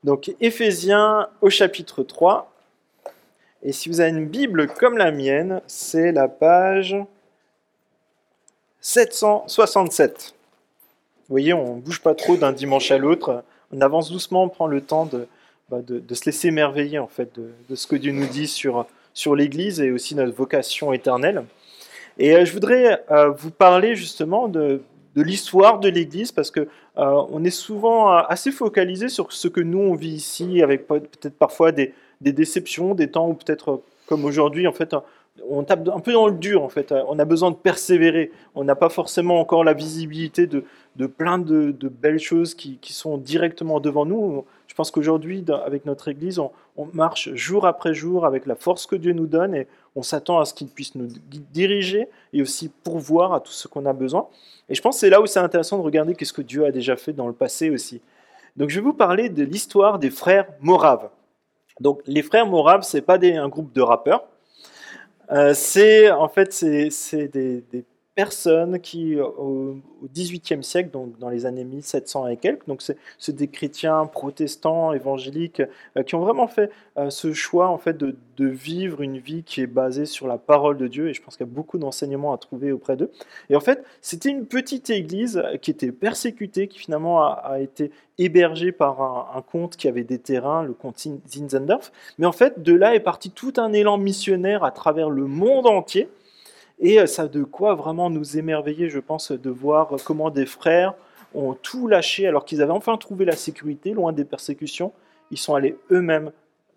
Donc Éphésiens au chapitre 3. Et si vous avez une Bible comme la mienne, c'est la page 767. Vous voyez, on ne bouge pas trop d'un dimanche à l'autre. On avance doucement, on prend le temps de se laisser émerveiller en fait, de ce que Dieu nous dit sur l'Église et aussi notre vocation éternelle. Et je voudrais vous parler justement de l'histoire de l'Église, parce que on est souvent assez focalisé sur ce que nous on vit ici, avec peut-être parfois des déceptions, des temps où peut-être comme aujourd'hui en fait on tape un peu dans le dur en fait. On a besoin de persévérer. On n'a pas forcément encore la visibilité de plein de belles choses qui sont directement devant nous. Je pense qu'aujourd'hui avec notre Église on marche jour après jour avec la force que Dieu nous donne et on s'attend à ce qu'il puisse nous diriger et aussi pourvoir à tout ce qu'on a besoin. Et je pense que c'est là où c'est intéressant de regarder qu'est-ce que Dieu a déjà fait dans le passé aussi. Donc je vais vous parler de l'histoire des frères Moraves. Donc les frères Moraves, c'est pas un groupe de rappeurs. C'est des personnes qui, au XVIIIe siècle, donc dans les années 1700 et quelques, donc c'est des chrétiens protestants, évangéliques, qui ont vraiment fait ce choix en fait, de vivre une vie qui est basée sur la parole de Dieu, et je pense qu'il y a beaucoup d'enseignements à trouver auprès d'eux. Et en fait, c'était une petite église qui était persécutée, qui finalement a été hébergée par un comte qui avait des terrains, le comte Zinzendorf. Mais en fait, de là est parti tout un élan missionnaire à travers le monde entier. Et ça a de quoi vraiment nous émerveiller, je pense, de voir comment des frères ont tout lâché alors qu'ils avaient enfin trouvé la sécurité, loin des persécutions. Ils sont allés eux-mêmes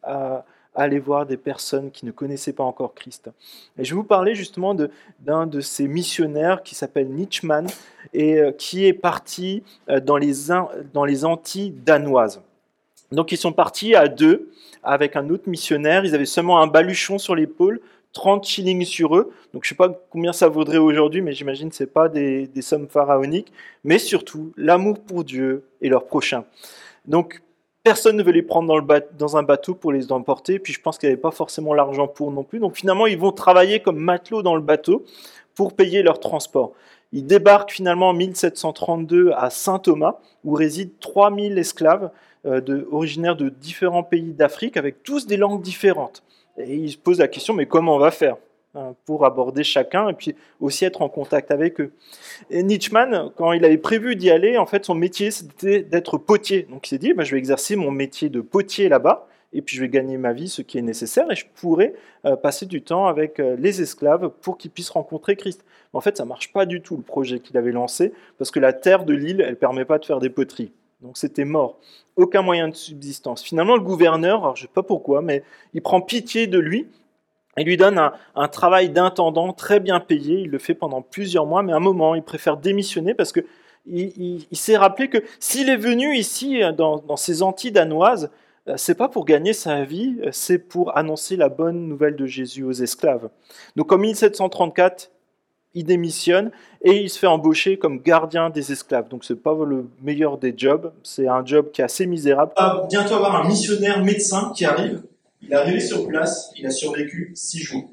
aller voir des personnes qui ne connaissaient pas encore Christ. Et je vais vous parler justement d'un de ces missionnaires qui s'appelle Nitschmann et qui est parti dans les Antilles danoises. Donc ils sont partis à deux avec un autre missionnaire. Ils avaient seulement un baluchon sur l'épaule, 30 shillings sur eux. Donc je ne sais pas combien ça vaudrait aujourd'hui, mais j'imagine que ce n'est pas des sommes pharaoniques. Mais surtout, l'amour pour Dieu et leur prochain. Donc personne ne veut les prendre dans un bateau pour les emporter. Puis je pense qu'il n'y avait pas forcément l'argent pour non plus. Donc finalement, ils vont travailler comme matelots dans le bateau pour payer leur transport. Ils débarquent finalement en 1732 à Saint-Thomas, où résident 3000 esclaves originaires de différents pays d'Afrique, avec tous des langues différentes. Et ils se posent la question, mais comment on va faire pour aborder chacun et puis aussi être en contact avec eux. Et Nitschmann, quand il avait prévu d'y aller, en fait, son métier, c'était d'être potier. Donc il s'est dit, je vais exercer mon métier de potier là-bas, et puis je vais gagner ma vie, ce qui est nécessaire, et je pourrai passer du temps avec les esclaves pour qu'ils puissent rencontrer Christ. Mais en fait, ça ne marche pas du tout, le projet qu'il avait lancé, parce que la terre de l'île, elle ne permet pas de faire des poteries. Donc c'était mort. Aucun moyen de subsistance. Finalement, le gouverneur, alors je ne sais pas pourquoi, mais il prend pitié de lui et lui donne un travail d'intendant très bien payé. Il le fait pendant plusieurs mois, mais à un moment, il préfère démissionner parce qu'il s'est rappelé que s'il est venu ici, dans ces Antilles danoises, c'est pas pour gagner sa vie, c'est pour annoncer la bonne nouvelle de Jésus aux esclaves. Donc en 1734, il démissionne et il se fait embaucher comme gardien des esclaves. Donc c'est pas le meilleur des jobs, c'est un job qui est assez misérable. Il va bientôt avoir un missionnaire médecin qui arrive. Il est arrivé sur place, il a survécu 6 jours.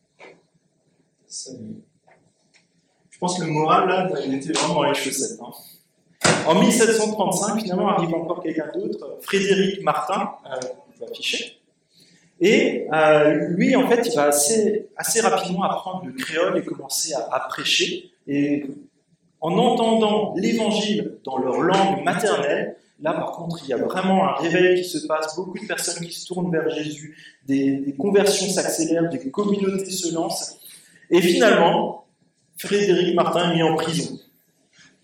Je pense que le moral là, il était vraiment dans les chaussettes. En 1735, finalement, arrive encore quelqu'un d'autre, Frédéric Martin, on va afficher. Et lui, en fait, il va assez rapidement apprendre le créole et commencer à prêcher. Et en entendant l'évangile dans leur langue maternelle, là, par contre, il y a vraiment un réveil qui se passe, beaucoup de personnes qui se tournent vers Jésus, des conversions s'accélèrent, des communautés se lancent. Et finalement, Frédéric Martin est mis en prison. Pourquoi ?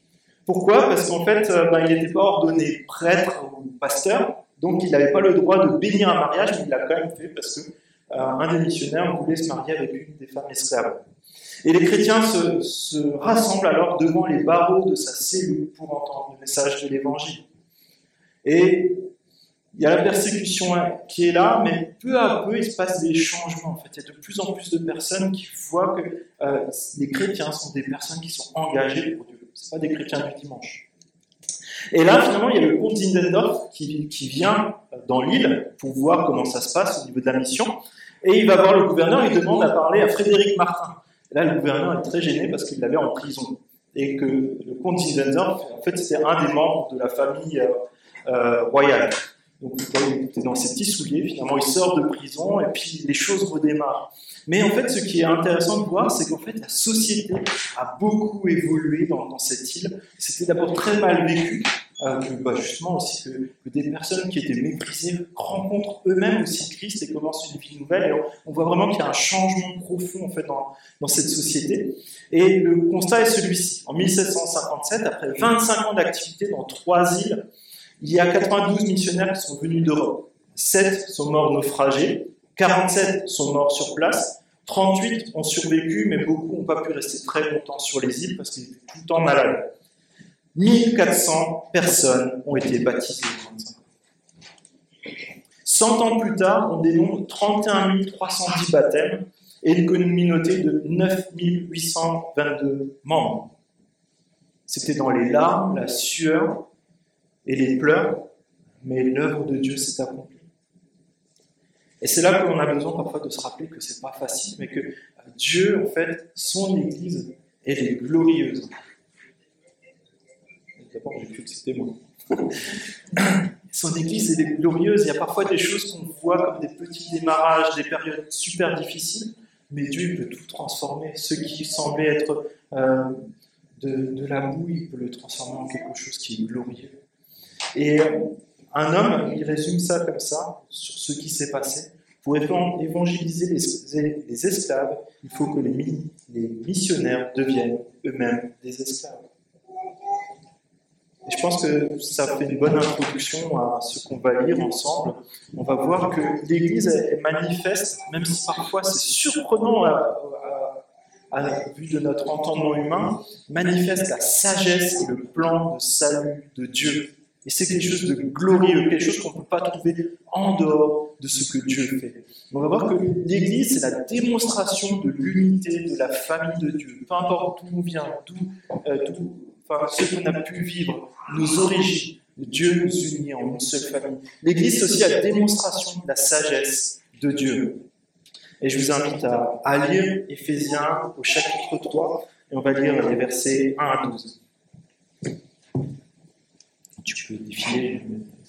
Parce qu'en fait, il n'était pas ordonné prêtre ou pasteur, donc il n'avait pas le droit de bénir un mariage, mais il l'a quand même fait parce qu'un des missionnaires voulait se marier avec une des femmes esclaves. Et les chrétiens se rassemblent alors devant les barreaux de sa cellule pour entendre le message de l'évangile. Et il y a la persécution qui est là, mais peu à peu, il se passe des changements. En fait, il y a de plus en plus de personnes qui voient que les chrétiens sont des personnes qui sont engagées pour Dieu. Ce ne sont pas des chrétiens du dimanche. Et là, finalement, il y a le comte Zinzendorf qui vient dans l'île pour voir comment ça se passe au niveau de la mission. Et il va voir le gouverneur et il demande à parler à Frédéric Martin. Et là, le gouverneur est très gêné parce qu'il l'avait en prison. Et que le comte Zinzendorf, en fait, c'était un des membres de la famille royale. Donc il était dans ses petits souliers, finalement il sort de prison et puis les choses redémarrent. Mais en fait, ce qui est intéressant de voir, c'est qu'en fait la société a beaucoup évolué dans cette île. C'était d'abord très mal vécu, justement aussi que des personnes qui étaient méprisées rencontrent eux-mêmes aussi Christ et commencent une vie nouvelle. Et on voit vraiment qu'il y a un changement profond en fait dans cette société. Et le constat est celui-ci. En 1757, après 25 ans d'activité dans 3 îles, il y a 92 missionnaires qui sont venus d'Europe. 7 sont morts naufragés, 47 sont morts sur place, 38 ont survécu, mais beaucoup n'ont pas pu rester très longtemps sur les îles parce qu'ils étaient tout le temps malades. 1400 personnes ont été baptisées en 25 ans. 100 ans plus tard, on dénombre 31 310 baptêmes et une communauté de 9 822 membres. C'était dans les larmes, la sueur et les pleurs, mais l'œuvre de Dieu s'est accomplie. Et c'est là qu'on a besoin parfois de se rappeler que c'est pas facile, mais que Dieu, en fait, son Église, elle est glorieuse. D'abord, j'ai cru que c'était moi. Son Église, elle est glorieuse. Il y a parfois des choses qu'on voit comme des petits démarrages, des périodes super difficiles, mais Dieu peut tout transformer. Ce qui semblait être de la boue, il peut le transformer en quelque chose qui est glorieux. Et un homme, il résume ça comme ça, sur ce qui s'est passé. Pour évangéliser les esclaves, il faut que les missionnaires deviennent eux-mêmes des esclaves. Et je pense que ça fait une bonne introduction à ce qu'on va lire ensemble. On va voir que l'Église est manifeste, même si parfois c'est surprenant à la vue de notre entendement humain, manifeste la sagesse et le plan de salut de Dieu. Et c'est quelque chose de glorieux, quelque chose qu'on ne peut pas trouver en dehors de ce que Dieu fait. On va voir que l'Église, c'est la démonstration de l'unité de la famille de Dieu. Peu importe d'où on vient, ce qu'on a pu vivre, nos origines, Dieu nous unit en une seule famille. L'Église, c'est aussi la démonstration de la sagesse de Dieu. Et je vous invite à lire Éphésiens au chapitre 3, et on va lire les versets 1 à 12. Tu peux défiler.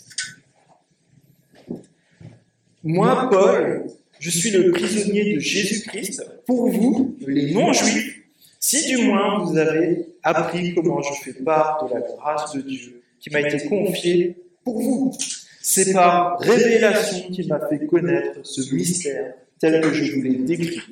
Moi, Paul, je suis le prisonnier de Jésus-Christ pour vous, les non-juifs, si du moins vous avez appris comment je fais part de la grâce de Dieu qui m'a été confiée pour vous. C'est par révélation qu'il m'a fait connaître ce mystère tel que je vous l'ai décrit.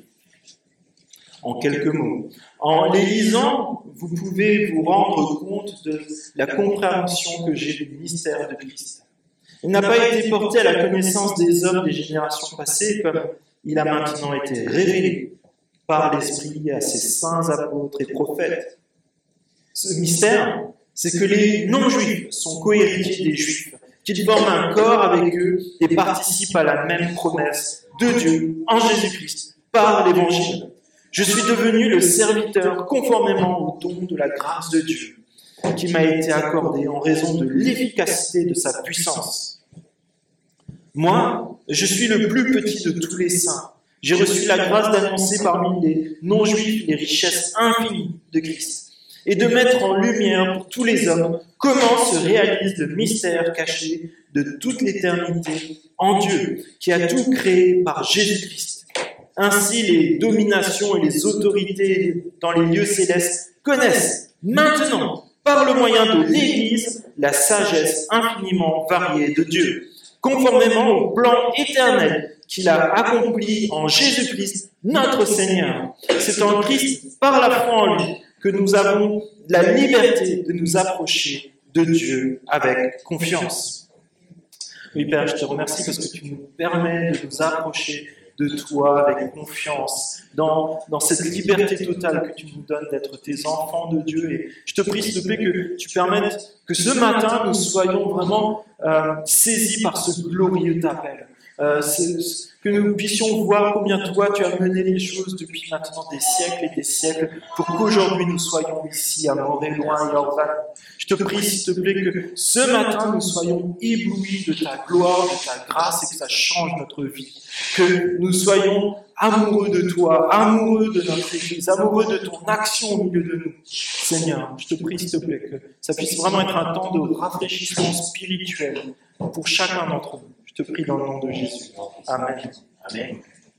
En quelques mots. En les lisant, vous pouvez vous rendre compte de la compréhension que j'ai du mystère de Christ. Il n'a pas été porté à la connaissance des hommes des générations passées comme il a maintenant été révélé par l'Esprit à ses saints apôtres et prophètes. Ce mystère, c'est que les non-juifs sont cohéritiers des juifs, qu'ils forment un corps avec eux et participent à la même promesse de Dieu en Jésus-Christ par l'Évangile. Je suis devenu le serviteur conformément au don de la grâce de Dieu qui m'a été accordé en raison de l'efficacité de sa puissance. Moi, je suis le plus petit de tous les saints. J'ai reçu la grâce d'annoncer parmi les non-juifs les richesses infinies de Christ et de mettre en lumière pour tous les hommes comment se réalise le mystère caché de toute l'éternité en Dieu qui a tout créé par Jésus-Christ. Ainsi, les dominations et les autorités dans les lieux célestes connaissent maintenant, par le moyen de l'Église, la sagesse infiniment variée de Dieu, conformément au plan éternel qu'il a accompli en Jésus-Christ, notre Seigneur. C'est en Christ, par la foi en lui, que nous avons la liberté de nous approcher de Dieu avec confiance. Oui, Père, je te remercie parce que tu nous permets de nous approcher de toi avec confiance, dans cette liberté totale que tu nous donnes d'être tes enfants de Dieu. Et je te prie, s'il te plaît, que tu permettes que ce matin, nous soyons vraiment saisis par ce glorieux appel. que nous puissions voir combien toi tu as mené les choses depuis maintenant des siècles et des siècles pour qu'aujourd'hui nous soyons ici à Montréloin et Orval. Je te prie, s'il te plaît, que ce matin nous soyons éblouis de ta gloire, de ta grâce et que ça change notre vie. Que nous soyons amoureux de toi, amoureux de notre Église, amoureux de ton action au milieu de nous. Seigneur, je te prie, s'il te plaît, que ça puisse vraiment être un temps de rafraîchissement spirituel pour chacun d'entre nous. Je te prie dans le nom de Jésus. Amen. Amen.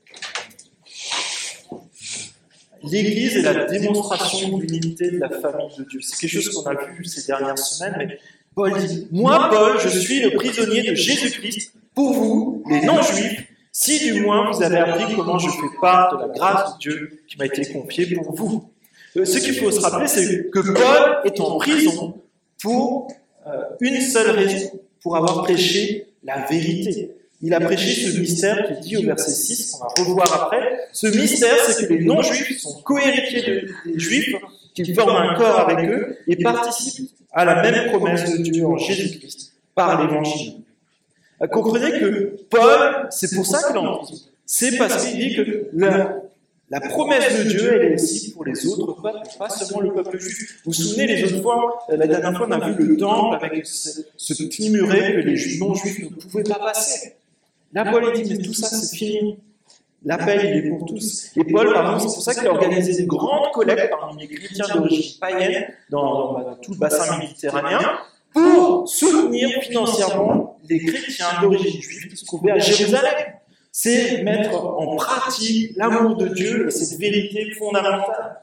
L'Église est la démonstration de l'unité de la famille de Dieu. C'est quelque chose qu'on a vu ces dernières semaines, mais Paul dit « Moi, Paul, je suis le prisonnier de Jésus-Christ pour vous, les non-juifs, si du moins vous avez appris comment je fais part de la grâce de Dieu qui m'a été confiée pour vous. » Ce qu'il faut se rappeler, c'est que Paul est en prison pour une seule raison, pour avoir prêché la vérité. Il a prêché ce mystère qui est dit au verset 6, qu'on va revoir après. Ce mystère, c'est que les non-juifs sont cohéritiers des juifs, qu'ils forment un corps avec eux et participent à la même promesse de Dieu en Jésus-Christ par l'évangile. Comprenez que Paul, c'est pour ça qu'il est en prison. C'est parce qu'il dit que la promesse de Dieu, elle est aussi pour les autres peuples, pas seulement le peuple juif. Vous vous souvenez, les autres fois, la dernière fois, on a vu le temple avec ce petit muret que les non-juifs ne pouvaient pas passer. Là, Paul dit, mais tout ça, c'est fini. L'appel, il est pour tous. Et Paul, par exemple, c'est pour ça qu'il a organisé des grandes collectes parmi les chrétiens d'origine païenne dans tout le bassin méditerranéen pour soutenir financièrement les chrétiens d'origine juive qui se trouvaient à Jérusalem. C'est mettre en pratique l'amour de Dieu et cette vérité fondamentale.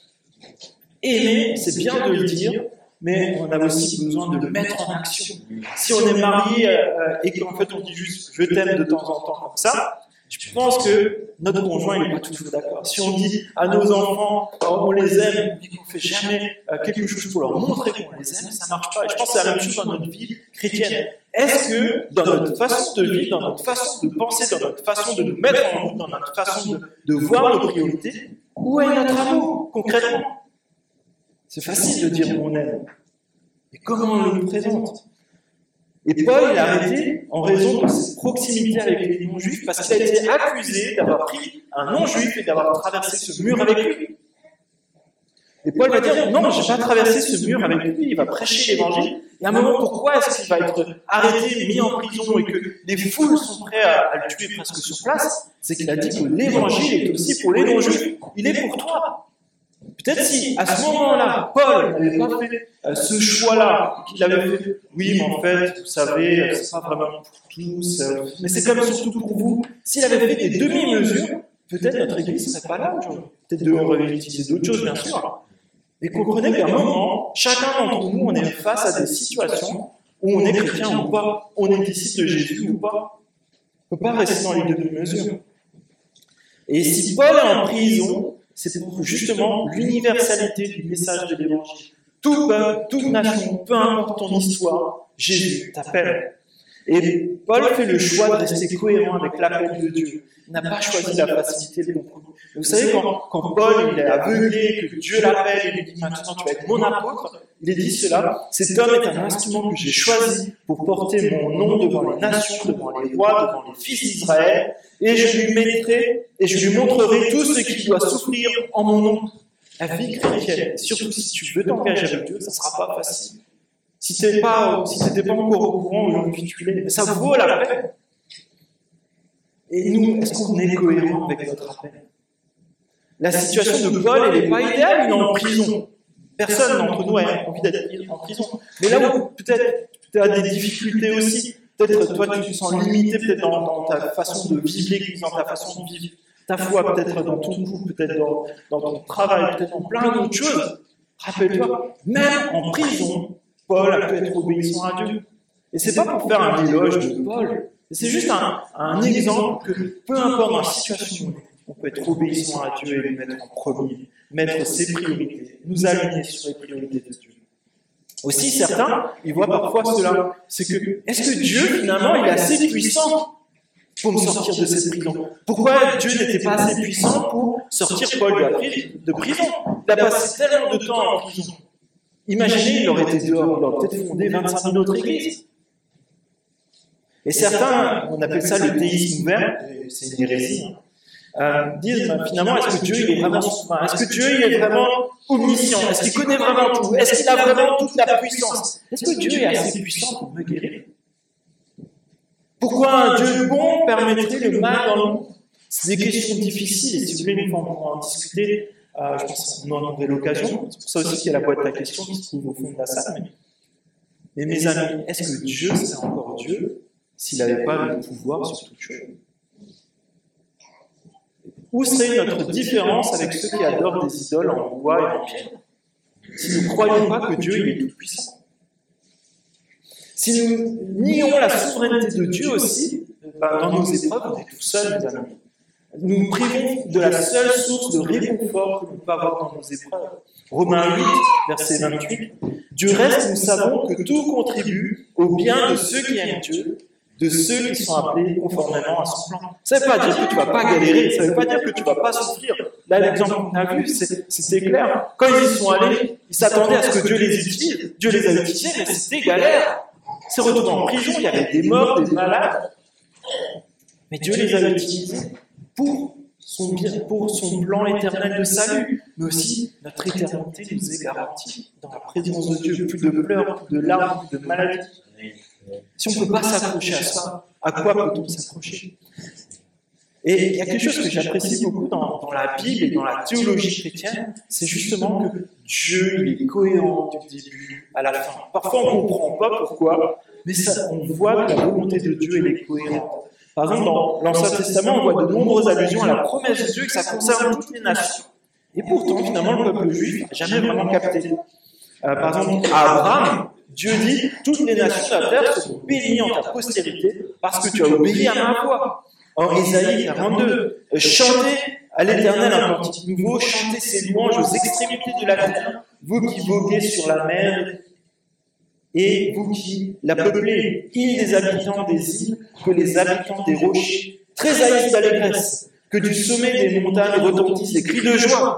Aimer, c'est bien de le dire, mais on a aussi besoin de le mettre en action. Si on est marié et qu'en fait on dit juste « je t'aime » de temps en temps comme ça, je pense que notre conjoint n'est pas toujours d'accord. Si on dit à nos enfants on les aime mais qu'on ne fait jamais quelque chose pour leur montrer qu'on les aime, ça ne marche pas. Et je pense que c'est la même chose dans notre vie chrétienne. Est-ce que dans notre façon de vivre, dans notre façon de penser, dans notre façon de nous mettre en route, dans notre façon de voir nos priorités, où est notre amour concrètement? C'est facile de dire on aime. Mais comment on le présente? Et Paul, il a arrêté en raison de cette proximité avec les non-juifs parce qu'il a été accusé d'avoir pris un non-juif et d'avoir traversé ce mur avec lui. Et Paul va dire, non, je n'ai pas traversé ce mur avec lui, il va prêcher l'évangile. Et à un moment, pourquoi est-ce qu'il va être arrêté, mis en prison et que les foules sont prêtes à le tuer presque sur place? C'est qu'il a dit que l'évangile est aussi pour les non-juifs, il est pour toi. Peut-être si, à ce moment-là, Paul n'avait pas fait ce choix-là, qu'il avait fait, oui, mais en fait, vous savez, c'est pas vraiment pour tous, mais c'est comme surtout pour vous. S'il avait fait des demi-mesures, peut-être notre Église ne serait pas là aujourd'hui. Peut-être on aurait utilisé d'autres choses, bien sûr. Mais comprenez qu'à un moment, chacun d'entre nous, on est face à des situations où on est chrétien ou pas, on est disciple de Jésus ou pas. On ne peut pas rester dans les demi-mesures. Et si Paul est en prison, c'est pour justement l'universalité du message de l'Évangile. Tout peuple, toute nation, peu importe ton histoire, Jésus t'appelle. Et Paul fait le choix de rester cohérent avec l'appel de Dieu. Il n'a pas choisi la facilité, le compromis. Vous savez, quand Paul il est aveuglé, que Dieu l'appelle et lui dit maintenant tu vas être mon apôtre, il est dit cela, cet homme est un instrument que j'ai choisi pour porter mon nom devant les nations, devant les rois, devant les fils d'Israël, et je lui mettrai et je lui montrerai tout ce qu'il doit souffrir en mon nom. La vie chrétienne, surtout si tu veux t'engager avec Dieu, ça ne sera pas facile. Si tu n'étais pas encore au courant, aujourd'hui tu l'es, ça vaut la peine. Et nous, est-ce qu'on est cohérent avec notre appel? La situation de Paul, elle n'est pas idéale, il est en prison. Personne d'entre nous a envie d'être en prison. Mais là où peut-être tu as des difficultés aussi, peut-être toi tu te sens limité peut-être dans ta façon de vivre l'Église, dans ta façon de vivre ta foi, peut-être dans ton couple, peut-être dans ton travail, peut-être dans plein d'autres choses. Rappelle-toi, même en prison, Paul a pu être obéissant à Dieu. Et c'est pas pour faire un éloge de Paul, c'est juste un exemple que peu importe dans la situation où on peut être obéissant à Dieu et le mettre en premier, mettre ses priorités, nous aligner sur les priorités de Dieu. Aussi, certains, ils voient parfois cela, c'est que, est-ce que Dieu, finalement, il est assez puissant pour me sortir de cette prison? Pourquoi Dieu n'était pas assez puissant pour sortir Paul de prison? Il a passé tellement de temps en prison. Imaginez, il aurait été dehors, il aurait peut-être fondé 25 000 autres églises. Et certains, on appelle ça le théisme ouvert, c'est une hérésie, disent finalement, est-ce que Dieu il est vraiment souverain? Est-ce que Dieu il est vraiment omniscient? Est-ce qu'il connaît vraiment tout? Est-ce qu'il a vraiment toute la puissance? Est-ce que Dieu est assez puissant pour me guérir? Pourquoi un Dieu bon permettrait le mal dans le monde? C'est des questions difficiles, et si vous voulez, une fois on pourra en discuter, je pense qu'on en aurait l'occasion. C'est pour ça aussi qu'il y a la boîte à questions qui se trouve au fond de la salle. Mais mes amis, est-ce que Dieu serait encore Dieu s'il n'avait pas le pouvoir sur toute chose? Où serait notre différence avec ceux qui adorent des idoles en bois et en pierre si nous ne croyons pas que Dieu il est tout-puissant? Si nous nions la souveraineté de Dieu aussi, dans nos épreuves, on est tout seuls, mes amis. Nous nous privons de la seule source de réconfort que nous pouvons avoir dans nos épreuves. Romains 8, verset 28. Du reste, nous savons que tout contribue au bien de ceux qui aiment Dieu, de ceux qui sont appelés conformément à son plan. Ça ne veut pas dire que tu ne vas pas galérer, ça ne veut pas dire que tu ne vas pas souffrir. Là, l'exemple qu'on a vu, c'était clair. Quand ils y sont allés, ils s'attendaient à ce que Dieu les utilise. Dieu les a utilisés, mais c'était galère. Ils se retrouvent en prison, il y avait des morts, des malades. Mais Dieu les a utilisés pour son plan éternel de salut. Mais aussi, notre éternité nous est garantie dans la présence de Dieu. Plus de pleurs, plus de larmes, plus de maladies. Si on ne peut pas s'accrocher à ça, à quoi peut-on s'accrocher? Et il y a quelque chose que j'apprécie beaucoup dans la Bible et dans la théologie chrétienne, c'est justement que Dieu il est cohérent du début à la fin. Parfois on ne comprend pas pourquoi, mais on voit que la volonté de Dieu elle est cohérente. Par exemple, dans l'Ancien Testament, on voit de nombreuses allusions à la promesse de Dieu que ça concerne toutes les nations. Et pourtant, finalement, le peuple juif n'a jamais vraiment capté. Par exemple, à Abraham, Dieu dit « Toutes les nations de la terre seront bénies en ta postérité parce que tu as obéi à ma voix. » En Ésaïe 42, « Chantez à l'Éternel un cantique nouveau, chantez ses louanges aux extrémités de la terre, vous qui voguez sur la mer et vous qui la peuplez, îles des habitants des îles, que les habitants des rochers tressaillissent d'allégresse, que du sommet des montagnes retentissent des cris de joie. »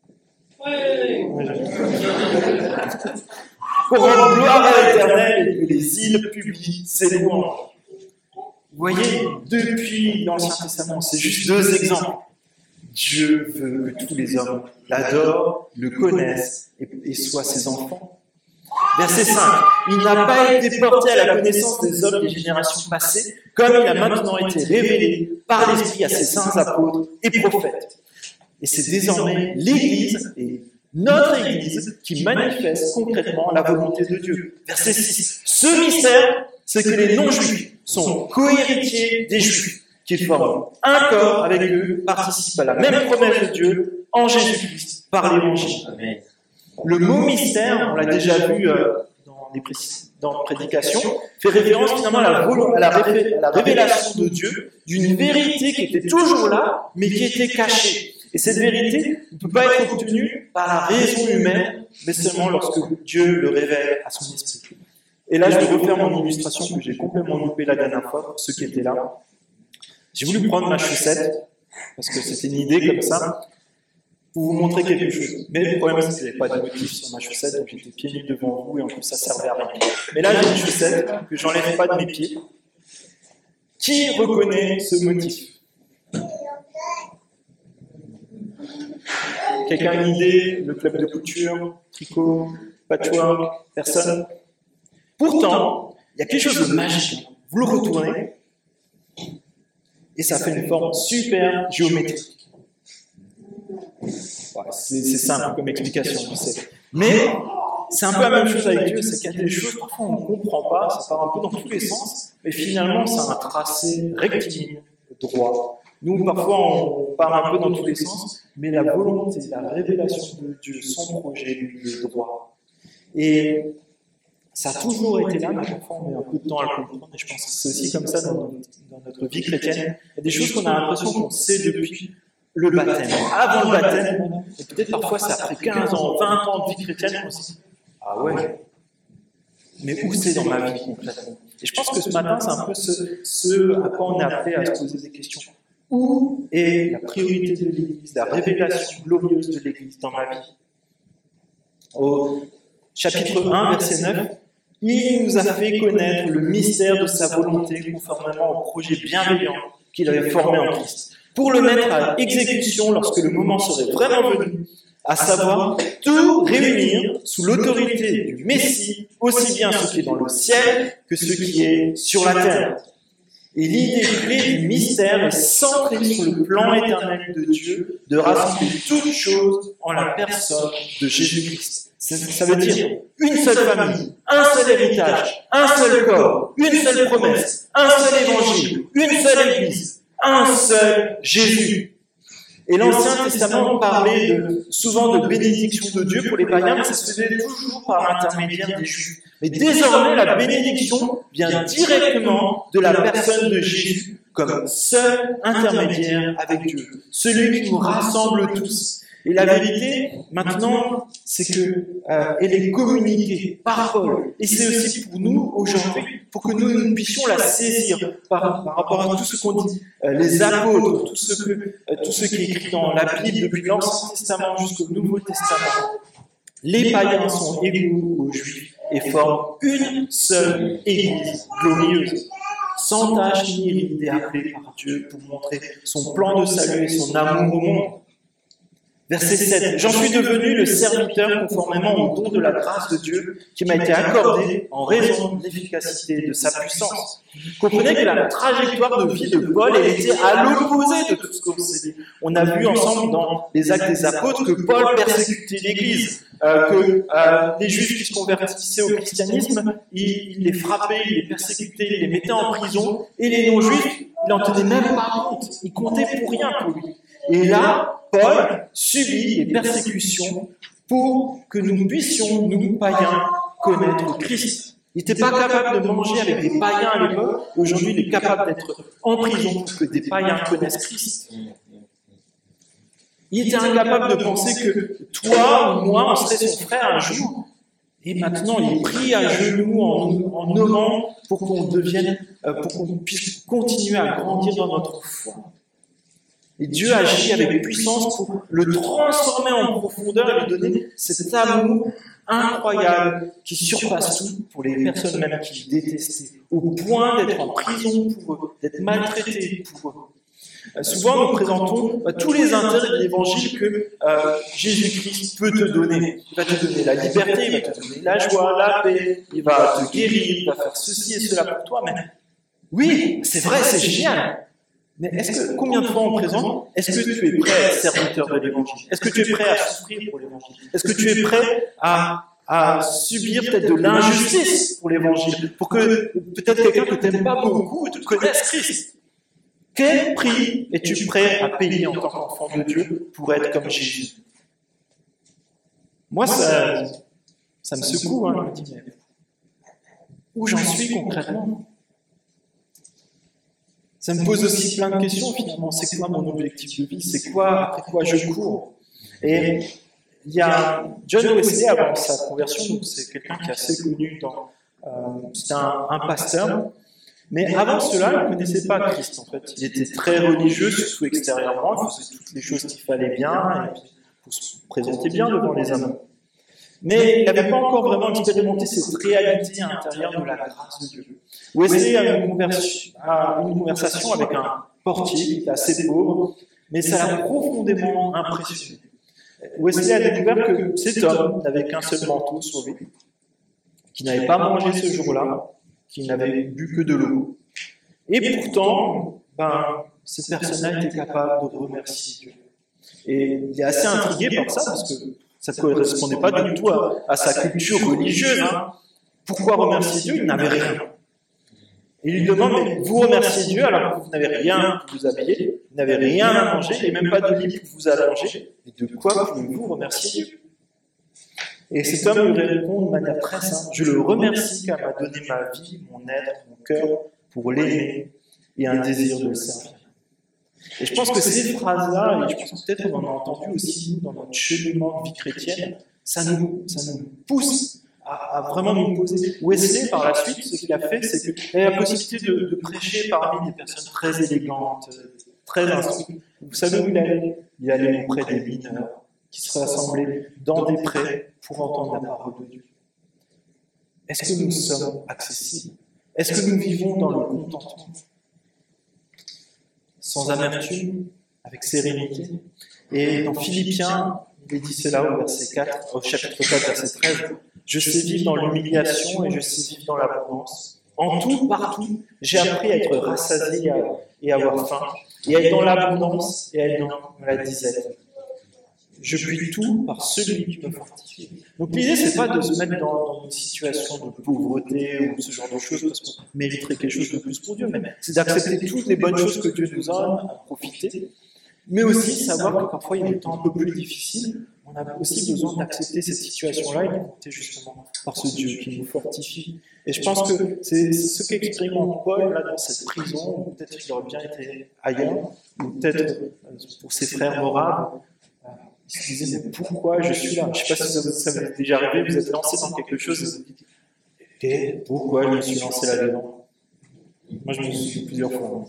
Pour rendre gloire à l'Éternel et que les îles publient ses louanges. Vous voyez, depuis l'Ancien Testament, c'est juste deux exemples. Dieu veut que tous les hommes l'adorent, le connaissent et soient ses enfants. Verset 5. Il n'a pas été porté à la connaissance des hommes des générations passées, comme il a maintenant été révélé par l'Esprit à ses saints apôtres et prophètes. Et c'est désormais l'Église et notre Église qui manifeste concrètement la volonté de Dieu. Verset 6. Ce mystère, c'est que les non-juifs sont co-héritiers des juifs, qu'ils forment un corps avec eux, participent à la même promesse de Dieu en Jésus-Christ par l'Évangile. Le mot mystère, on l'a déjà vu dans prédication, fait référence finalement à la révélation de Dieu d'une vérité qui était toujours là, mais qui était cachée. Et cette vérité ne peut pas être obtenue par la raison humaine, mais seulement lorsque Dieu le révèle à son esprit. Et là, je vais refaire mon illustration que j'ai complètement loupée la dernière fois, pour ceux qui étaient là. J'ai voulu prendre ma chaussette, parce que c'était une idée comme ça, pour vous montrer quelque chose. Mais le problème, c'est qu'il n'y avait pas de motif sur ma chaussette, donc j'étais pieds nus devant vous, et en plus, ça servait à rien. Mais là, j'ai une chaussette que j'enlève pas de mes pieds. Qui reconnaît ce motif? Quelqu'un a une idée? Le club de couture, tricot, patchwork, personne? Pourtant, il y a quelque chose de magique. Vous le retournez, et ça fait une forme super géométrique. Ouais, c'est simple comme explication, je sais. Mais c'est un peu la même chose avec Dieu, c'est qu'il y a des choses, parfois on ne comprend pas, ça part un peu dans tous les sens, mais finalement c'est un tracé rectiligne, droit. Nous, parfois, on part un peu dans tous les sens, mais la volonté, la révélation de Dieu, son projet, lui, est droit. Et ça a toujours été là, mais parfois on met un peu de temps à le comprendre, et je pense que c'est aussi comme ça dans notre vie chrétienne. Il y a des choses qu'on a l'impression qu'on sait depuis le baptême. Avant le baptême, et peut-être parfois c'est après 15 ans, 20 ans de vie chrétienne qu'on se dit « Ah ouais, mais où c'est dans ma vie concrètement ?» Et je pense que ce matin, c'est un peu ce à quoi on est appelé à se poser des questions. Où est la priorité de l'Église, la révélation glorieuse de l'Église dans ma vie? Au chapitre 1, verset 9, Il nous a fait connaître le mystère de sa volonté conformément au projet bienveillant qu'il avait formé en Christ, pour le mettre à exécution lorsque le moment serait vraiment venu, à savoir tout réunir sous l'autorité du Messie, aussi bien ce qui est dans le ciel que ce qui est sur la terre. Et l'idée clé du mystère est centrée sur le plan éternel de Dieu de rassembler toutes choses en la personne de Jésus-Christ. Ça veut dire une seule famille, un seul héritage, un seul corps, une seule promesse, un seul évangile, une seule église, un seul Jésus. Et l'Ancien Testament parlait souvent de bénédiction de Dieu pour les païens, mais ça se faisait toujours par l'intermédiaire des Juifs. Mais désormais, la bénédiction vient directement de la personne de Jésus comme seul intermédiaire avec Dieu, celui qui nous rassemble tous. Et la vérité, maintenant, c'est que elle est communiquée par Paul. Et c'est aussi pour nous, aujourd'hui, pour que nous puissions la saisir par rapport à tout ce qu'on dit, les apôtres, tout ce qui est écrit dans la Bible, depuis l'Ancien Testament jusqu'au Nouveau Testament. Les païens sont égaux aux Juifs et forment une seule Église glorieuse, sans tache ni ride, et appelée par Dieu pour montrer son plan de salut et son amour au monde. Verset 7. J'en suis devenu le serviteur conformément au don de la grâce de Dieu qui m'a été accordé en raison de l'efficacité de sa puissance. Comprenez que la trajectoire de vie de Paul, elle était à l'opposé de tout ce qu'on s'est dit. On a vu ensemble dans les Actes des Apôtres que Paul persécutait l'Église, que les Juifs qui se convertissaient au christianisme, il les frappait, il les persécutait, il les mettait en prison, et les non-Juifs, il n'en tenait même pas compte, il comptait pour rien pour lui. Et là, Paul subit les persécutions pour que nous puissions, nous, païens, connaître Christ. Il n'était pas capable de manger avec des païens à l'époque. Aujourd'hui, il est capable d'être en prison pour que des païens connaissent Christ. Il était incapable de penser que toi ou moi, on serait son frère un jour. Et maintenant, il est pris à genoux en nommant pour qu'on puisse continuer à grandir dans notre foi. Et Dieu agit avec puissance pour le transformer en profondeur et lui donner cet amour incroyable qui surpasse tout pour les personnes même qui détestaient, au point d'être en prison pour eux, d'être maltraités pour eux. Souvent, nous présentons tous les intérêts de l'évangile que Jésus-Christ peut te donner. Il va te donner la liberté, il va te donner la joie, la paix, il va te guérir, il va faire ceci et cela pour toi. Mais oui, c'est vrai, c'est génial. Mais combien de fois on présente, est-ce que tu es prêt à être serviteur de l'évangile? Est-ce que tu es prêt à souffrir pour l'évangile? Est-ce que tu es prêt à subir peut-être de l'injustice pour l'évangile? Pour que peut-être quelqu'un que tu n'aimes pas beaucoup te connaisse Christ. Quel prix es-tu prêt à payer en tant qu'enfant de Dieu pour être comme Jésus? Moi, ça me secoue, je me dis, mais où j'en suis concrètement? Ça me pose aussi plein de questions, finalement. C'est quoi mon objectif de vie? C'est quoi, après quoi je cours? Et il y a John Wesley, avant sa conversion, donc c'est quelqu'un qui est assez connu, c'est un pasteur, mais avant cela, il ne connaissait pas Christ, en fait. Il était très religieux, surtout extérieurement, il faisait toutes les choses qu'il fallait bien, et pour se présenter bien devant les hommes. Mais il n'avait pas encore vraiment expérimenté cette réalité intérieure de la grâce de Dieu. Wesley a une conversation avec un portier qui était assez pauvre, mais ça l'a profondément impressionné. Wesley a découvert que cet homme n'avait qu'un seul manteau sur lui, qui n'avait pas mangé ce jour-là, qui n'avait bu que de l'eau. Et pourtant, cette personne-là était capable de remercier Dieu. Et il est assez intrigué par ça, parce que ça ne correspondait pas du tout à sa culture religieuse. Pourquoi remercier Dieu? Il n'avait rien. Et il lui demande, mais vous remerciez Dieu alors que vous n'avez rien pour vous habiller, vous n'avez rien à manger, et même pas de lit pour vous allonger. Et de quoi pouvez-vous remercier Dieu? Et cet homme lui répond de manière très simple, je le remercie car il m'a donné ma vie, mon être, mon cœur, pour l'aimer et un désir de le servir. Et je pense que ces phrases-là, et je pense que peut-être qu'on en a entendu aussi dans notre cheminement de vie chrétienne, ça nous pousse à vraiment nous poser. Wesley, par la suite, ce qu'il a fait, c'est qu'il a la possibilité de prêcher parmi des personnes très élégantes, très instruites. Vous savez où il allait? Il allait auprès des mineurs qui se rassemblaient dans des prés pour entendre la parole de Dieu. est-ce que nous sommes accessibles? Est-ce que nous vivons dans le contentement? Sans amertume, avec sérénité. Et dans Philippiens, il est dit cela au chapitre 4, verset 13, « Je sais vivre dans l'humiliation et je sais vivre dans l'abondance. En tout, partout, j'ai appris à être rassasié et à avoir faim, et à être dans l'abondance et à être dans la disette. Je puis tout par celui qui me fortifie. » Donc l'idée, c'est pas de se mettre dans une situation de pauvreté ou ce genre de choses parce qu'on mériterait quelque chose de plus pour Dieu, mais c'est d'accepter toutes les bonnes choses que Dieu nous donne, à profiter, mais aussi savoir que parfois il y a des temps un peu plus difficiles. On a aussi besoin d'accepter cette situation-là et de compter justement par ce Dieu qui nous fortifie. Et je pense que c'est ce qu'expérimente Paul là dans cette prison, ou peut-être qu'il aurait bien été ailleurs, ou peut-être pour ses frères moraves. Il se disait, mais pourquoi je suis là? Je ne sais pas si ça vous est déjà arrivé, vous êtes lancé dans quelque chose et vous vous dites, et pourquoi je me suis lancé là-dedans? Moi, je me suis dit plusieurs fois.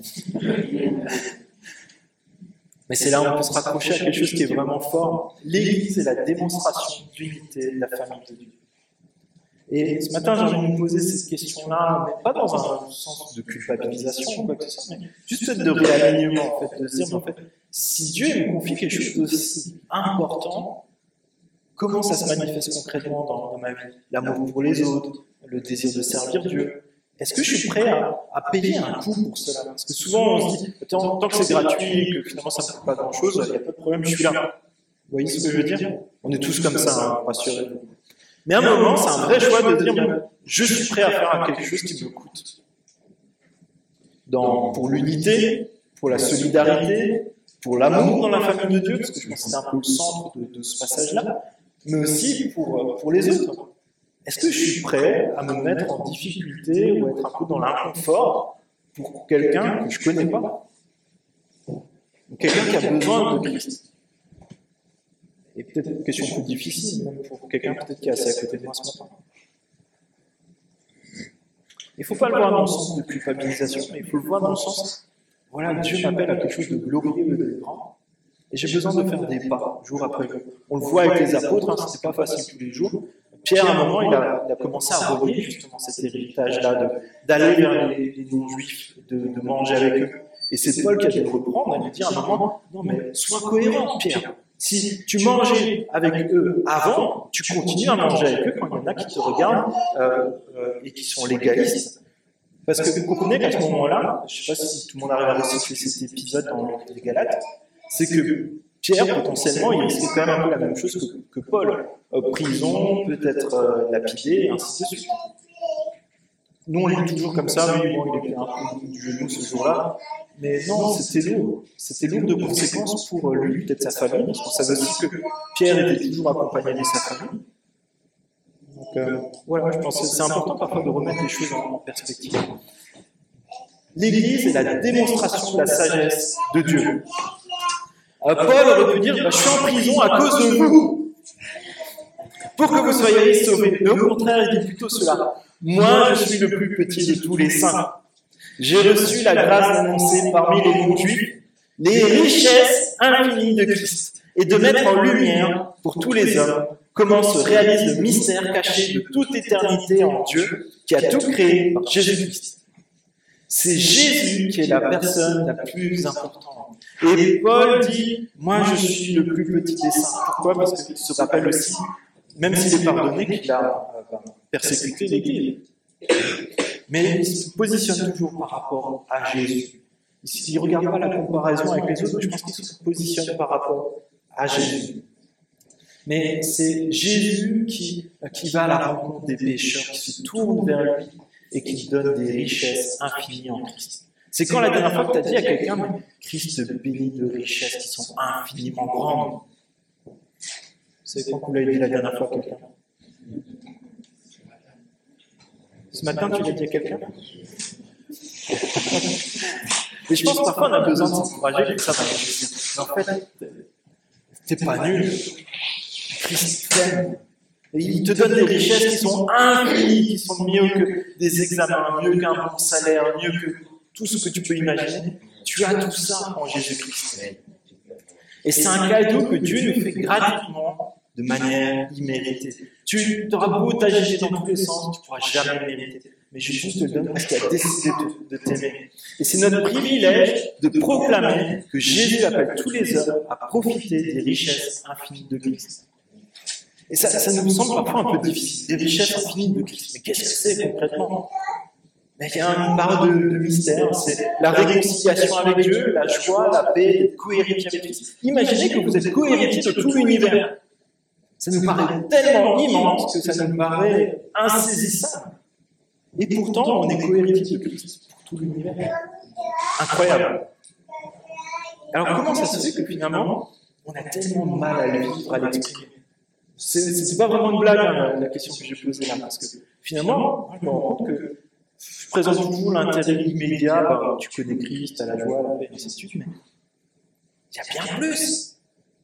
Mais c'est là où on peut se raccrocher à quelque chose qui est vraiment fort. L'Église est la démonstration d'unité de la famille de Dieu. Et ce matin, j'ai envie de me poser cette question-là, mais pas dans un sens de culpabilisation ou quoi que ce soit, mais juste de réalignement, en fait, de se dire, mais en fait, si Dieu me confie quelque chose d'aussi important, comment ça se manifeste concrètement dans ma vie? L'amour pour les autres, le désir de servir Dieu. Est-ce que je suis prêt à payer un coût pour cela? Parce que souvent, on se dit, tant que c'est gratuit et que finalement ça ne coûte pas grand-chose, il n'y a pas de problème, je suis là. Vous voyez ce que je veux dire? On est tous comme ça, hein, rassurez-vous. Mais à un moment, c'est un vrai choix de dire, je suis prêt à faire quelque chose qui me coûte. Pour l'unité, pour la solidarité, pour l'amour dans la famille de Dieu, parce que je pense que c'est un peu le centre de ce passage-là, mais aussi pour les autres. Est-ce que je suis prêt à me mettre en difficulté ou être un peu dans l'inconfort pour quelqu'un que je ne connais pas? Quelqu'un qui a besoin de Christ? Et peut-être une question plus difficile, même pour quelqu'un peut-être qui est assez à côté de moi ce matin. Il ne faut pas le voir dans le sens de culpabilisation, mais il faut le voir dans le sens, voilà, Dieu m'appelle à quelque chose de glorieux et de grand, et j'ai besoin de faire des pas, jour après jour. On le voit avec les apôtres, hein, ce n'est pas facile tous les jours. Pierre, à un moment, il a commencé à relier justement cet héritage-là, d'aller vers les non-juifs, de manger avec eux. Et c'est Paul qui a dû le reprendre, à lui dire à un moment, non mais sois cohérent, Pierre. Si tu mangeais avec eux avant, tu continues à manger avec eux quand il y en a qui te regardent et qui sont légalistes. Parce que vous comprenez qu'à ce moment-là, je ne sais pas si tout le monde arrive à restituer cet épisode dans les Galates, c'est que Pierre, potentiellement, il risquait quand même un peu la même chose que Paul. Prison, peut-être lapidé, et ainsi de suite. Nous, on lit toujours comme ça, oui, bon, il était un peu du genou ce jour-là. Mais non, c'était lourd. C'était lourd de conséquences pour lui, peut-être sa famille, parce qu'on savait aussi que Pierre était toujours accompagné de sa famille. Donc, voilà, je pense que c'est important parfois de remettre les choses en perspective. L'Église est la démonstration de la sagesse de Dieu. Paul aurait pu dire, je suis en prison à cause de vous, pour que vous soyez sauvés. Mais au contraire, il dit plutôt cela. Moi, je suis le plus petit de tous les saints. J'ai reçu la grâce d'annoncer parmi les non-juifs les richesses infinies de Christ et de mettre en lumière pour tous les hommes comment se réalise le mystère caché de toute éternité en Dieu qui a tout créé par Jésus-Christ. C'est Jésus qui est la personne la plus importante. Et Paul dit, moi je suis le plus petit des saints. Pourquoi? Parce qu'il se rappelle aussi, même s'il est pardonné, qu'il a persécuté l'Église. Mais il se positionne toujours par rapport à Jésus. Il ne regarde pas la comparaison avec les autres, mais je pense qu'il se positionne par rapport à Jésus. Mais c'est Jésus qui va à la rencontre des pécheurs, qui se tourne vers lui et qui donne des richesses infinies en Christ. C'est quand la dernière fois que tu as dit à quelqu'un, mais Christ te bénit de richesses qui sont infiniment grandes. C'est quand vous l'avez dit la dernière fois à quelqu'un? Ce matin, tu l'as dit à quelqu'un? Et je pense que parfois on a besoin de s'encourager comme ça. Mais en fait, t'es pas nul. Christ t'aime. Et il te donne des richesses qui sont infinies, qui sont mieux que des examens, mieux qu'un bon salaire, mieux que tout ce que tu peux imaginer. Tu as tout ça en Jésus-Christ. Et c'est un cadeau que Dieu nous fait gratuitement de manière imméritée. Tu auras beau t'agiter dans tous les sens, tu ne pourras jamais le mériter. Mais Jésus te le donne parce qu'il a décidé de t'aimer. Et c'est notre privilège de proclamer que Jésus appelle tous les hommes à profiter des richesses infinies de Christ. Et ça nous semble parfois un peu difficile, des richesses infinies de Christ. Mais qu'est-ce que c'est concrètement? Il y a une part de mystère, c'est la réconciliation avec Dieu, la joie, la paix, d'être co-héritier avec Christ. Imaginez que vous êtes co-héritier de tout l'univers. Ça nous paraît tellement immense que ça nous paraît insaisissable. Et pourtant, on est co-héritier de Christ pour tout l'univers. Incroyable. Alors comment ça se fait que finalement, on a tellement de mal à le vivre, à l'exprimer? C'est pas vraiment une blague, hein, la question que j'ai posée là, parce que finalement, je me rends compte que je présente toujours l'intérêt immédiat, tu connais Christ, à la joie, la paix, ainsi de suite, mais il y a bien plus.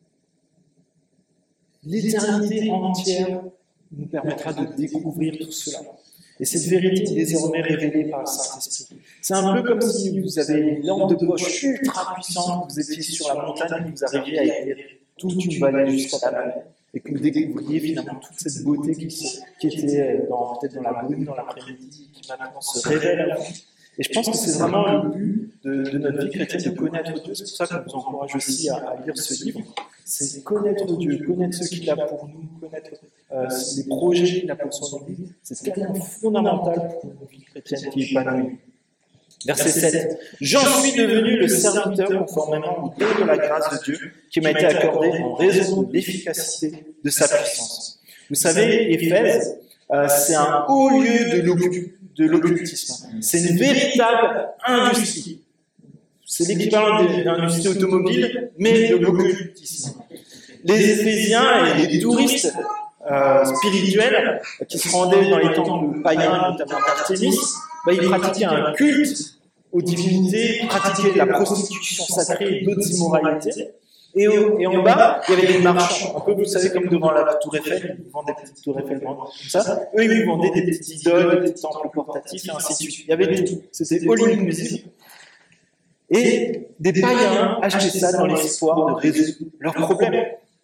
L'éternité entière nous permettra de découvrir tout cela. Et cette vérité est désormais révélée par le Saint-Esprit. C'est un peu comme si vous avez une lampe de poche ultra puissante, vous étiez sur la montagne et vous arriviez à éclairer toute une vallée jusqu'à la mer, et que vous découvriez finalement toute cette beauté qui était peut-être dans la brume, dans l'après-midi, qui maintenant se révèle à vous. Et je pense que c'est vraiment le but de notre vie chrétienne, de connaître Dieu. C'est pour ça qu'on vous encourage aussi à lire ce livre. C'est connaître Dieu, connaître ce qu'il a pour nous, connaître les projets qu'il a pour son Église. C'est tellement fondamental pour une vie chrétienne qui est épanouie. Verset 7. « J'en suis devenu le serviteur conformément au don de la grâce de Dieu qui m'a été accordé en raison de l'efficacité de sa puissance. » Vous savez, Éphèse, c'est un haut lieu de l'occultisme. C'est une véritable industrie. C'est l'équivalent d'une industrie automobile, mais de l'occultisme. Les Éphésiens et les touristes spirituels qui se rendaient dans les temples païens, notamment d'Artémis, ils pratiquaient un culte aux divinités, pratiquaient la prostitution sacrée et d'autres immoralités. Et en bas, il y avait des marchands. Un peu, vous savez, comme devant la tour Eiffel, ils vendaient des petites tours Eiffel comme ça. Eux, ils vendaient des petites idoles, des petits temples portatifs, et ainsi de suite. Il y avait tout. C'était all inclusive. Et des païens achetaient ça dans l'espoir de résoudre leurs problèmes.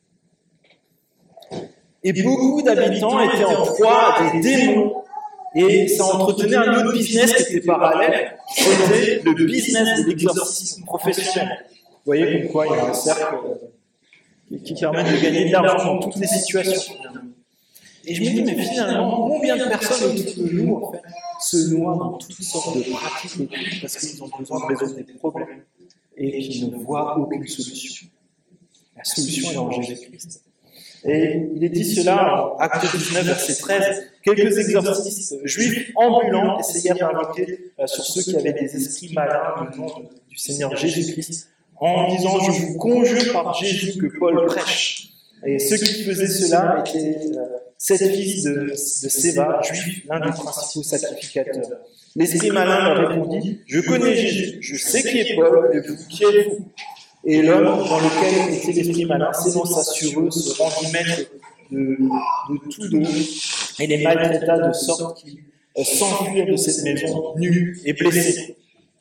Et beaucoup d'habitants étaient en proie à des démons. Et ça entretenait un autre business qui était parallèle, c'était le business de l'exorcisme professionnel. Vous voyez comme quoi il y a un cercle qui permet de gagner de l'argent dans toutes les situations. Et je me dis, mais finalement, combien de personnes autour de nous en fait, se noient dans toutes sortes de pratiques occultes parce qu'ils ont besoin de résoudre des problèmes et qui ne voient aucune solution. La solution est en Jésus-Christ. Et il est dit cela en Acte 19, verset 13. Quelques exorcistes juifs ambulants essayèrent d'invoquer sur ceux qui avaient des esprits malins le nom du Seigneur Jésus-Christ en disant « Je vous conjure par Jésus que Paul prêche ». Et ceux qui faisaient cela étaient 7 fils de Séva, juifs, l'un des principaux sacrificateurs. L'esprit malin leur répondit « Je connais Jésus, je sais qui est Paul, et vous, qui êtes-vous » Et l'homme dans lequel était l'esprit malin s'élança sur eux, se rendit maître de tous deux, et les maltraita de sorte qu'ils s'enfuirent de cette maison nus et blessés.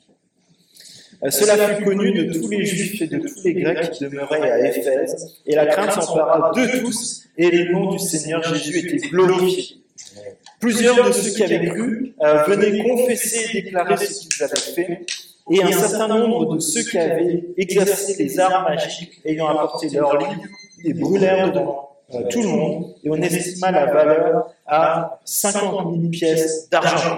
Cela fut connu de tous les Juifs et de tous les Grecs qui demeuraient à Éphèse, et la crainte s'empara de tous, et le nom du Seigneur Jésus était glorifié. Plusieurs de ceux qui avaient cru venaient confesser et déclarer ce qu'ils avaient fait, et un certain nombre de ceux qui avaient exercé les arts magiques ayant apporté leurs livres, les brûlèrent devant tout le monde, et on estima la valeur à 50 000 pièces d'argent.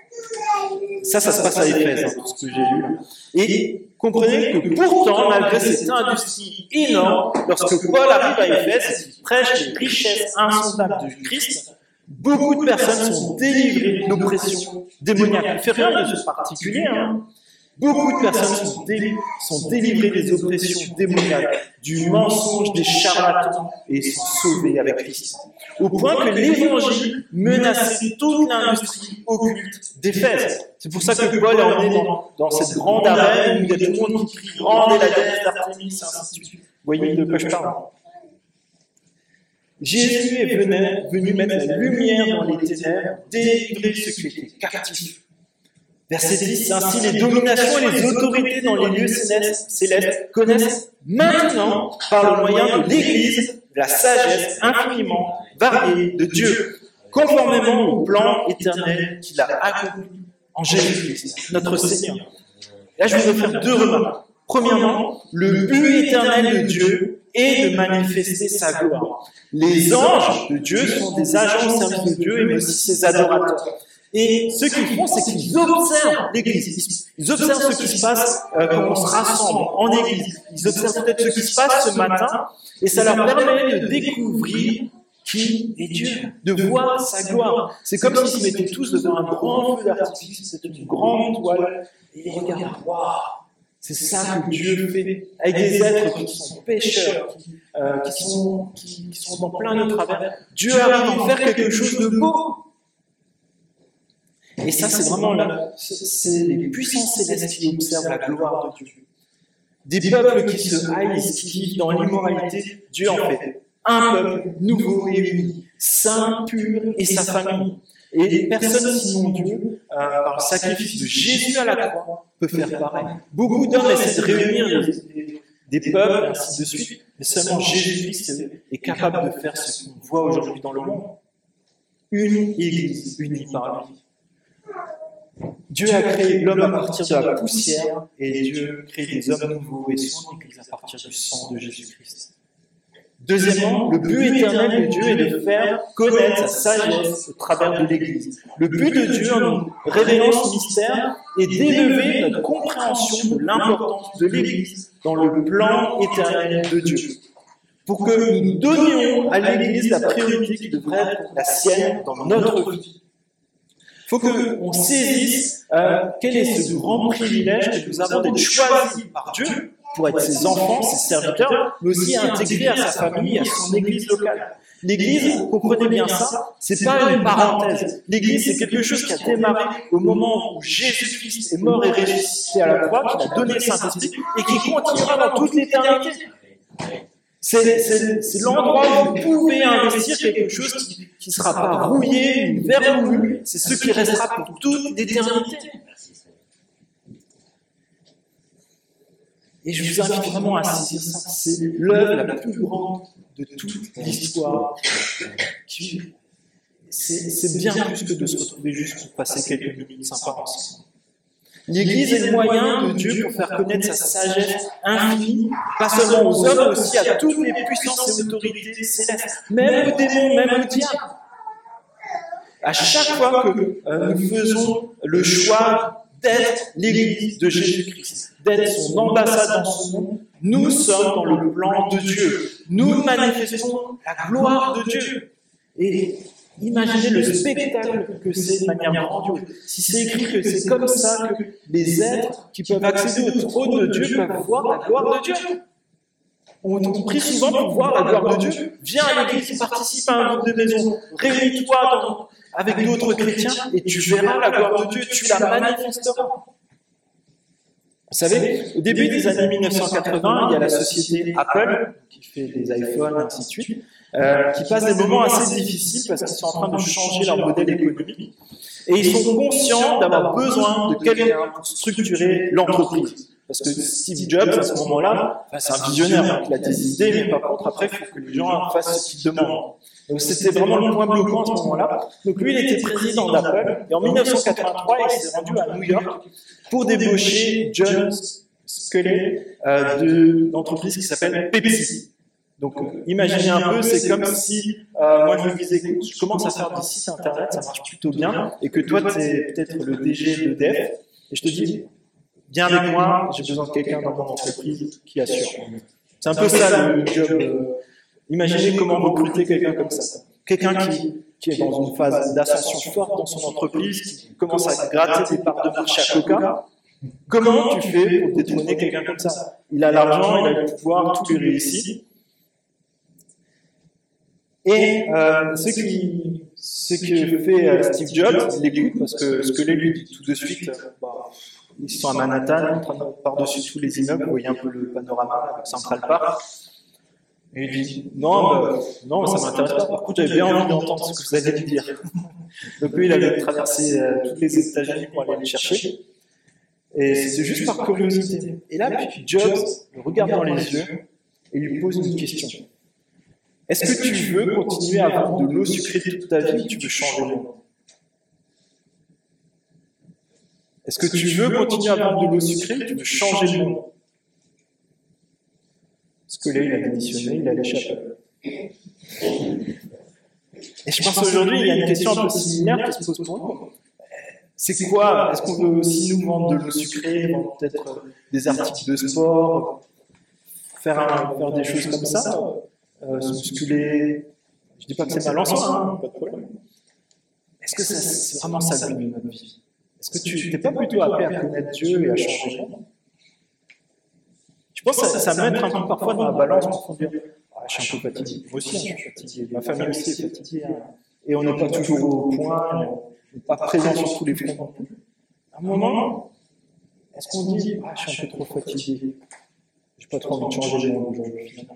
Ça se passe à Éphèse, tout ce que j'ai lu. Et comprenez que pourtant, malgré cette industrie énorme, lorsque Paul arrive à Éphèse, il prêche les richesses insondables du Christ, beaucoup de personnes sont délivrées de l'oppression démoniaque. Il ne fait rien de particulier, hein. Beaucoup de personnes sont délivrées des oppressions démoniaques, du mensonge des charlatans et sont sauvées avec Christ. Au point que l'évangile menaçait toute l'industrie occulte d'Éphèse. C'est pour ça que Paul est emmené dans cette grande arène où il y a tout le monde qui crie « Grande est la déesse d'Artémis », ainsi de suite. Vous voyez de quoi je parle? Jésus est venu mettre la lumière dans les ténèbres, délivrer ceux qui étaient captifs. Verset 10, ainsi les dominations et les autorités dans les lieux célestes connaissent maintenant, par le moyen de l'Église, la sagesse infiniment variée de Dieu, conformément au plan éternel qu'il a accompli en Jésus-Christ, notre Seigneur. Là, je voudrais faire deux remarques. Premièrement, le but éternel de Dieu est de manifester sa gloire. Les anges de Dieu sont des agents au service de Dieu, mais aussi ses adorateurs. Et ce qu'ils font, c'est qu'ils observent l'Église. Ils observent ce qui se passe quand on se rassemble en Église. Ils observent peut-être ce qui se passe ce matin, et ça leur permet de découvrir qui est Dieu, de voir sa gloire. C'est comme s'ils se mettaient tous devant un grand feu d'artifice, c'est une grande toile, et ils regardent, waouh, c'est ça que Dieu fait, avec des êtres qui sont pécheurs, qui sont dans plein de travers. Dieu arrive à en faire quelque chose de beau. Et ça, c'est vraiment c'est les puissances célestes qui observent la gloire de Dieu. Des peuples qui se haïssent, qui vivent dans l'immoralité, Dieu en fait un peuple nouveau et uni, saint, pur et sa famille. Et personne sinon Dieu, par le sacrifice de Jésus à la croix, peut faire pareil. Beaucoup d'hommes essaient de réunir des peuples, et ainsi de suite, mais seulement Jésus-Christ est capable de faire ce qu'on voit aujourd'hui dans le monde. Une Église unie par lui. Dieu a créé l'homme à partir de la poussière, et Dieu crée des hommes nouveaux et son Église à partir du sang de Jésus-Christ. Deuxièmement, le but éternel de Dieu est de faire connaître sa sagesse au travers de l'Église. Le but de Dieu en nous révélant ce mystère est d'élever notre compréhension de l'importance de l'Église dans le plan éternel de Dieu, pour que nous donnions à l'Église la priorité qui devrait être la sienne dans notre vie. Il faut qu'on saisisse quel est ce grand privilège que nous avons d'être choisis par Dieu pour être ses enfants, ses serviteurs, mais aussi intégrés à sa famille, à son église locale. L'église, comprenez bien ça, c'est pas une parenthèse. L'église, c'est quelque chose qui a démarré au moment où Jésus-Christ est mort et ressuscité à la croix, qu'il a donné le Saint-Esprit, et qui continuera dans toute l'éternité. C'est l'endroit où vous pouvez investir quelque chose qui ne sera pas rouillé, ni vermoulu, c'est ce qui restera pour toute l'éternité. Et je vous invite vraiment à saisir ça. C'est l'œuvre la plus grande de toute l'histoire. C'est bien plus que de se retrouver juste pour passer quelques minutes sympas ensemble. L'Église est le moyen de Dieu pour faire connaître sa sagesse infinie, pas seulement aux hommes, mais aussi à toutes les puissances et autorités célestes, même aux démons, même aux diables. À chaque fois que nous faisons le choix d'être l'Église de Jésus-Christ, d'être son ambassade dans ce monde, nous sommes dans le plan de Dieu. Nous manifestons la gloire de Dieu. Et imaginez le spectacle que c'est de manière grandiose. Si c'est écrit que c'est comme ça que les êtres qui peuvent accéder au trône de Dieu peuvent voir la gloire de Dieu. On prie souvent pour voir la gloire de Dieu. Viens à l'église, participe à un groupe de maison, réunis-toi avec d'autres chrétiens et tu verras la gloire de Dieu, tu la manifesteras. Vous savez, au début des années 1980, il y a la société Apple, qui fait des iPhones, et ainsi de suite, qui passe des moments assez difficiles parce qu'ils sont en train de changer leur modèle économique. Et ils sont conscients d'avoir besoin de quelqu'un pour structurer l'entreprise. Parce que Steve Jobs, à ce moment-là, c'est un visionnaire, il a des idées, mais par contre, après, il faut que les gens fassent ce qu'ils demandent. Donc c'était vraiment le point bloquant à ce moment-là. Donc lui, il était président d'Apple, et en 1983, il s'est rendu à New York pour débaucher John Sculley d'une entreprise qui s'appelle Pepsi. Donc imaginez un peu, c'est comme si moi je me disais, écoute, je commence à faire des sites internet, ça marche plutôt bien, et que toi, tu es peut-être le DG d'EDF, et je te dis, viens avec moi, j'ai besoin de quelqu'un dans mon entreprise qui assure. C'est un peu ça le job. Imaginez comment recruter quelqu'un comme ça. Quelqu'un qui est dans une phase d'ascension forte dans son entreprise, qui commence à gratter des parts de marché à Coca. Comment tu fais pour détrôner quelqu'un comme ça? Il a l'argent, il a le pouvoir, tout lui réussit. Et ce que fait Steve Jobs, il l'écoute parce que ce que lui dit tout de suite, ils sont à Manhattan, par-dessus tous les immeubles, vous voyez un peu le panorama avec Central Park. Et il dit, non, ça m'intéresse pas. Par contre, j'avais bien envie d'entendre ce que vous allez me dire. Donc lui, il avait traversé toutes les États-Unis pour aller le chercher. Et c'était juste par curiosité. Et là, puis Jobs le regarde dans les yeux et lui pose une question. Est-ce que tu veux continuer à vendre de l'eau sucrée toute ta vie ou tu veux changer le monde? Est-ce que tu veux continuer à vendre de l'eau sucrée ou tu veux changer le monde? Parce que là, il a démissionné, il a l'échappé. Et je pense qu'aujourd'hui, il y a une question un peu similaire qui se pose pour nous. C'est quoi? Est-ce qu'on veut aussi nous vendre de l'eau sucrée, vendre peut-être des articles de sport, faire des choses comme ça, se musculer? Je dis pas que c'est mal en soi, hein, pas de problème. Est-ce que c'est vraiment ça le but de notre vie? Est-ce que tu n'es pas plutôt appelé à connaître Dieu et à changer le monde? Je pense que ça me met un peu parfois dans la balance pour dire ah, je suis un peu fatigué. Moi aussi, je suis fatigué. Ma famille aussi est fatiguée. Et on n'est pas toujours au point, on n'est pas présent sur tous les fronts. À un moment, est-ce qu'on dit ah, je suis un peu trop fatigué, je n'ai pas trop envie de changer le monde aujourd'hui finalement?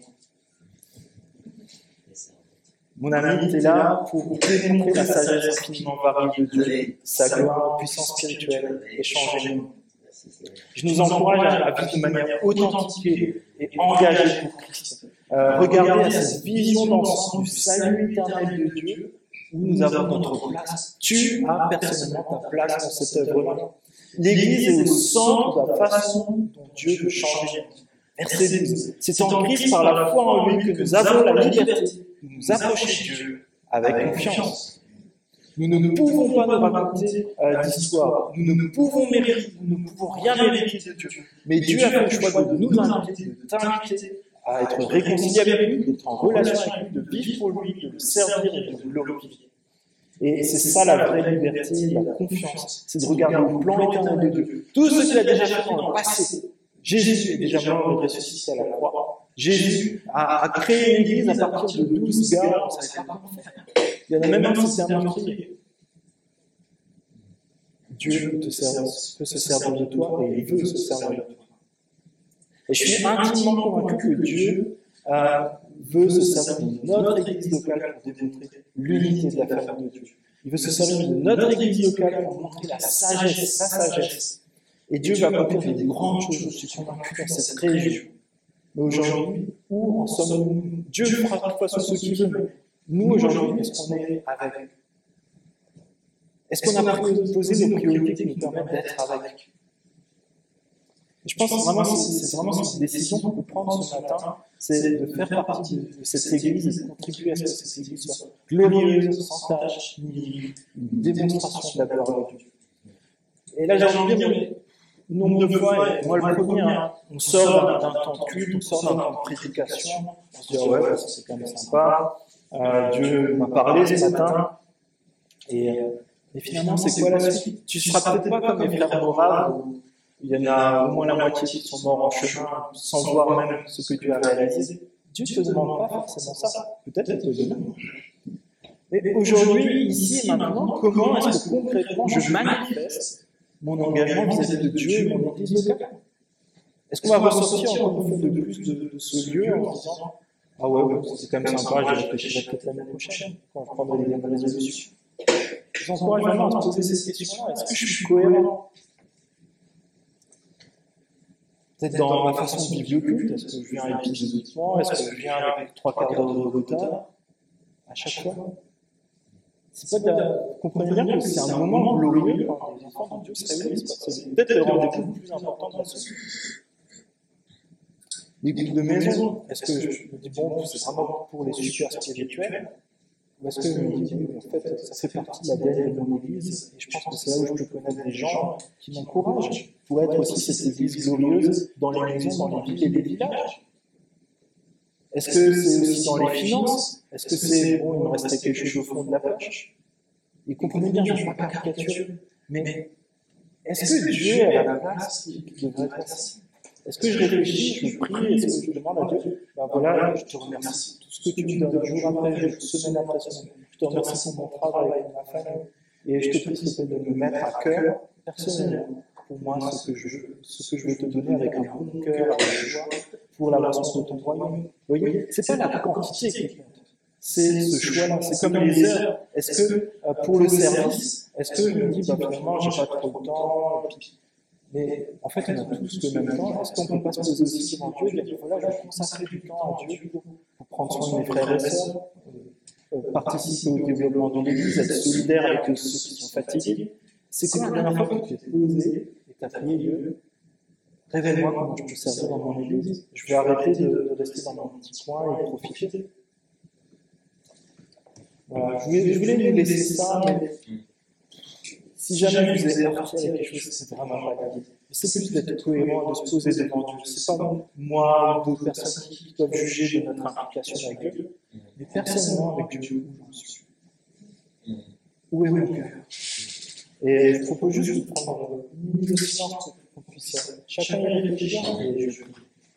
Mon ami était là pour démontrer la sagesse infiniment variée de Dieu, sa gloire, puissance spirituelle et changer le monde. Je nous encourage à vivre de manière authentique et engagée pour Christ. Regardez à cette vision d'ensemble du salut éternel de Dieu où nous avons notre place. Tu as personnellement ta place dans cette œuvre-là. L'Église est au centre de la façon dont Dieu veut changer le monde. Verset 12. C'est en Christ par la foi en lui que nous avons la liberté de nous approcher de Dieu avec confiance. Nous ne pouvons pas nous raconter d'histoire. Nous ne pouvons rien mériter de Dieu. Mais Dieu a fait le choix de nous inviter, de t'inviter à être réconcilié avec lui, d'être en relation avec lui, de vivre pour lui, de le servir et de le glorifier. Et c'est ça la vraie liberté, la confiance. C'est de regarder au plan éternel de Dieu. Tout ce qu'il a déjà fait dans le passé. Jésus est déjà mort et ressuscité à la croix. Jésus a créé une église à partir de 12 gars, on ne savait pas comment faire. Il y en a même un qui s'est meurtrier. Dieu peut se servir de toi et il veut se servir de toi. Et je suis intimement convaincu que Dieu veut se servir de notre église locale pour démontrer l'unité de la famille de Dieu. Il veut se servir de notre église locale pour montrer sa sagesse. Et Dieu va accomplir des grandes choses, je suis convaincu, dans cette région. Mais aujourd'hui, où en sommes-nous? Dieu fera toutefois ce qu'il veut, mais nous aujourd'hui, est-ce qu'on est avec? Est-ce qu'on a posé nos priorités qui nous permettent d'être avec? Et je pense vraiment que c'est vraiment cette décision qu'on peut prendre ce matin, c'est de faire partie de cette église et de contribuer à ce que cette église soit glorieuse, sans tâche, ni une démonstration de la gloire de Dieu. Et là, j'ai envie de dire, nombre de fois, et moi le premier, on sort d'un temps de culte, on sort d'un temps de prédication, on se dit ah ouais, c'est quand même sympa, Dieu m'a parlé ce matin, et finalement c'est quoi la suite? Tu ne seras peut-être pas comme les frères moraves, où il y en a au moins la moitié qui sont morts en chemin sans voir même ce que Dieu a réalisé. Dieu ne te demande pas forcément ça, peut-être qu'il te le demande. Mais aujourd'hui, ici et maintenant, comment est-ce que concrètement je manifeste mon engagement vis-à-vis de Dieu et mon église locale? Est-ce qu'on va ressortir encore une fois de plus de ce lieu en disant ah ouais, c'est quand même sympa, je réfléchirai peut-être l'année prochaine quand je prendrai les bonnes résolutions? Je vous encourage vraiment à se poser cette question-là. Est-ce que je suis cohérent? Peut-être dans ma façon de vivre le culte, est-ce que je viens épisodiquement? Est-ce que je viens avec 3/4 d'heure de retard à chaque fois? C'est pas vous comprenez bien que c'est un moment glorieux quand les enfants de Dieu se réunissent. C'est peut-être le rendez-vous le plus important de la société. Les groupes de maison, est-ce que je me dis bon, c'est vraiment pour les super spirituels? Ou est-ce que je me dis en fait, ça fait partie de l'ADN de mon église et je pense que c'est là où je peux connaître des gens qui m'encouragent pour être aussi cette église glorieuse dans les maisons, dans les villes et les villages? Est-ce que c'est aussi dans les finances? Est-ce que c'est, bon, il me restait quelque chose au fond de la poche? Et comprenez bien, je ne suis pas caricaturer, mais est-ce que Dieu a la place qui devrait être ici? Est-ce que je réfléchis, je prie, est-ce que je demande à Dieu, ben voilà, je te remercie pour tout ce que tu me donnes jour après jour, semaine après semaine. Je te remercie pour mon travail avec ma famille. Et je te prie, s'il te plaît, de me mettre à cœur, personnellement, pour moi, ce que je veux te donner avec un bon cœur, avec joie, pour l'avancement de ton royaume. Vous voyez, c'est pas la quantité qui compte, c'est ce choix-là. C'est comme les heures. Est-ce que pour le service, est-ce que je me dis, bah, finalement, j'ai pas trop de temps, mais en fait, on a tous le même temps. Est-ce qu'on peut pas se poser aussi devant Dieu et dire, voilà, je vais consacrer du temps à Dieu pour prendre soin de mes frères et sœurs, participer au développement de l'Église, être solidaire avec ceux qui sont fatigués. C'est quand la dernière fois que tu t'es posé et tu as prié Dieu, révèle-moi comment je peux servir dans mon Église. Je vais arrêter de rester dans mon petit coin et profiter. Voilà. Je voulais nous laisser ça, mais si jamais vous avez heurté à quelque chose, c'est vraiment pas la vie. C'est plus d'être cohérent, de se poser devant Dieu. C'est pas moi ou d'autres personnes qui doivent juger de notre implication avec Dieu, mais personnellement avec Dieu, où je suis. Où est mon cœur? Et je propose juste de prendre une minute de silence pour qu'on puisse chacun y réfléchir et je prie.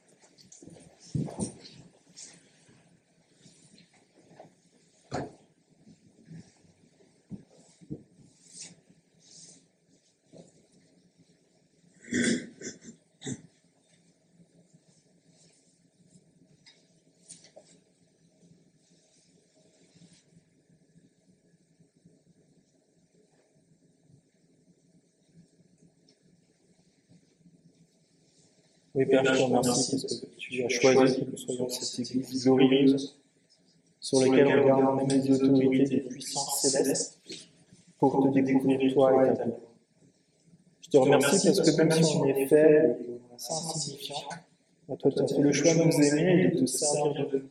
Oui, Père, je te remercie parce que tu as choisi que nous soyons cette Église glorieuse sur laquelle on garde même les autorités des puissances célestes pour te découvrir toi et ta gloire. Je te remercie parce que même si on est faible et assez insignifiant, toi tu as fait le choix de nous aimer et de te servir de nous.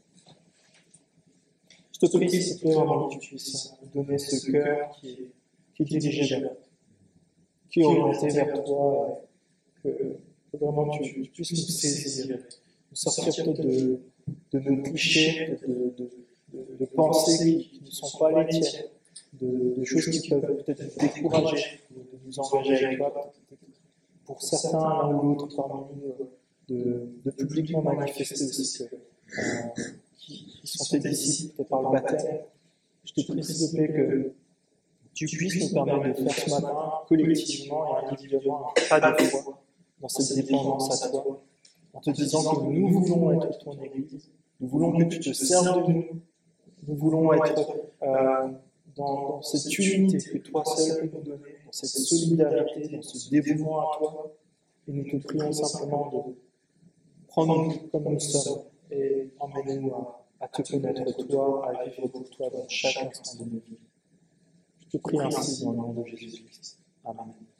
Je te prie, s'il te plaît, vraiment, que tu puisses nous donner ce cœur qui est dirigé vers toi, qui est orienté vers toi, que vraiment tu puisses nous saisir, nous sortir peut-être de nos clichés, de pensées qui ne sont pas les tiennes, de choses qui peuvent peut-être nous décourager, de nous engager avec toi. Pour certains, l'un ou l'autre parmi nous, de publiquement manifester aussi qui sont tes disciples, peut-être par le baptême. Je te prie, s'il te plaît, que tu puisses nous permettre de faire ce matin, collectivement et individuellement, un pas de foi dans cette dépendance à toi, en te disant que nous voulons être ton Église, nous voulons que tu te serves de nous, nous voulons être dans cette unité que toi seul peux nous donner, dans cette solidarité, dans ce dévouement à toi, et nous te prions simplement de prendre-nous comme nous sommes et emmène-nous à te connaître toi, à vivre pour toi dans chaque instant de nos vies. Je te prie ainsi dans le nom de Jésus-Christ. Amen.